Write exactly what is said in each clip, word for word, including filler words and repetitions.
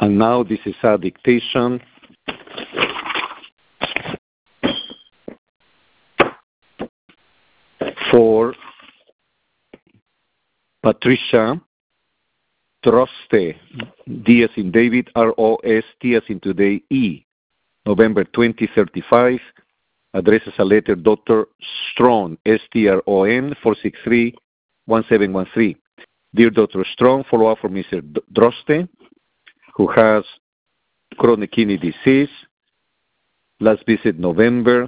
And now this is a dictation for Patricia Droste, D as in David, R O S T as in today, E, November twentieth, thirty-five, addresses a letter Doctor Strong, S T R O N, four six three, one seven one three. Dear Doctor Strong, follow up for Mister Droste, who has chronic kidney disease, last visit November,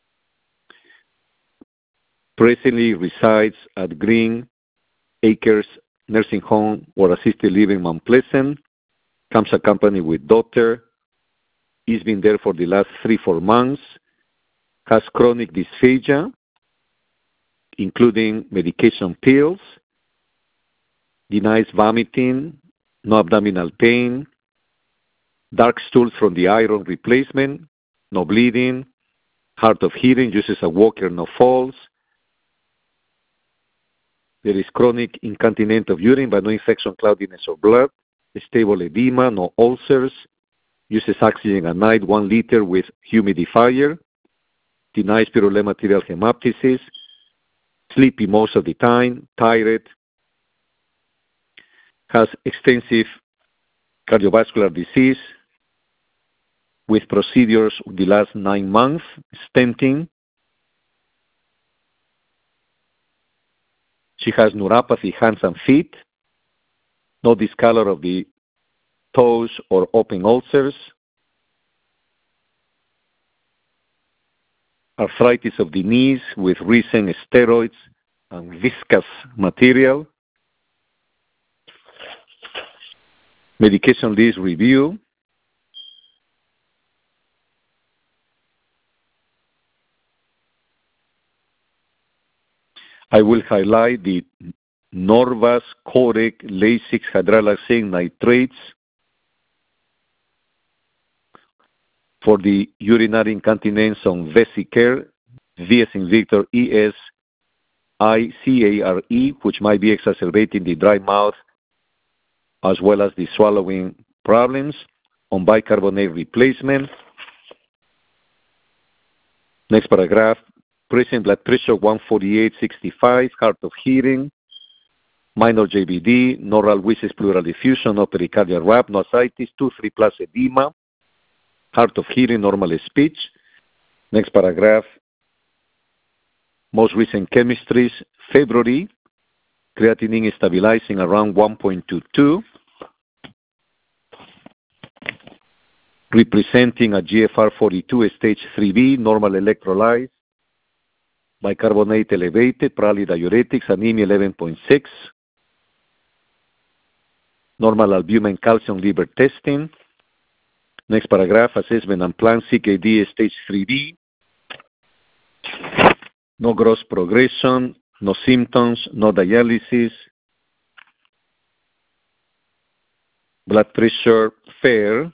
presently resides at Green Acres Nursing Home or Assisted Living Mount Pleasant, comes accompanied with daughter, he's been there for the last three, four months, has chronic dysphagia, including medication pills, denies vomiting, no abdominal pain, dark stools from the iron replacement, no bleeding, hard of hearing, uses a walker, no falls. There is chronic incontinence of urine, but no infection, cloudiness, or blood. Stable edema, no ulcers. Uses oxygen at night, one liter with humidifier. Denies pyrrolate material hemoptysis. Sleepy most of the time. Tired. Has extensive cardiovascular disease with procedures the last nine months. Stenting. She has neuropathy, hands and feet, no discolor of the toes or open ulcers, arthritis of the knees with recent steroids and viscous material, medication list review, I will highlight the Norvas, Corec, Lasix, hydralazine nitrates for the urinary incontinence on Vesicare, V as in Victor, E S I C A R E, which might be exacerbating the dry mouth as well as the swallowing problems, on bicarbonate replacement. Next paragraph. Present blood pressure one forty-eight sixty-five, hard of hearing, minor J B D, no Ralwis pleural diffusion, no pericardial wrap, no ascites, two three plus edema, hard of hearing, normal speech. Next paragraph. Most recent chemistries, February, creatinine is stabilizing around one point two two, representing a G F R forty-two stage three B, normal electrolytes, bicarbonate elevated, probably diuretics, anemia eleven point six, normal albumin, calcium, liver testing. Next paragraph, assessment and plan, C K D stage three B, no gross progression, no symptoms, no dialysis, blood pressure fair,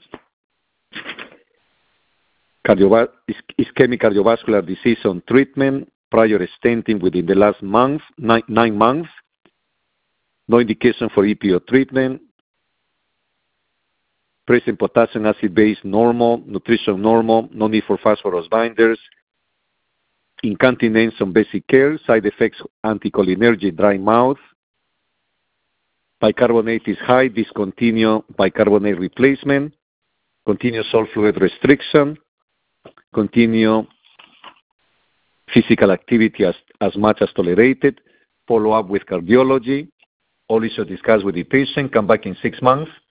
Cardiova- ischemic cardiovascular disease on treatment, prior stenting within the last month, nine, nine months, no indication for E P O treatment, present potassium acid base normal, nutrition normal, no need for phosphorus binders, incontinence on basic care, side effects anticholinergic, dry mouth, bicarbonate is high, discontinue bicarbonate replacement, continue salt fluid restriction, continue physical activity as, as much as tolerated, follow up with cardiology, all issues discussed with the patient, come back in six months,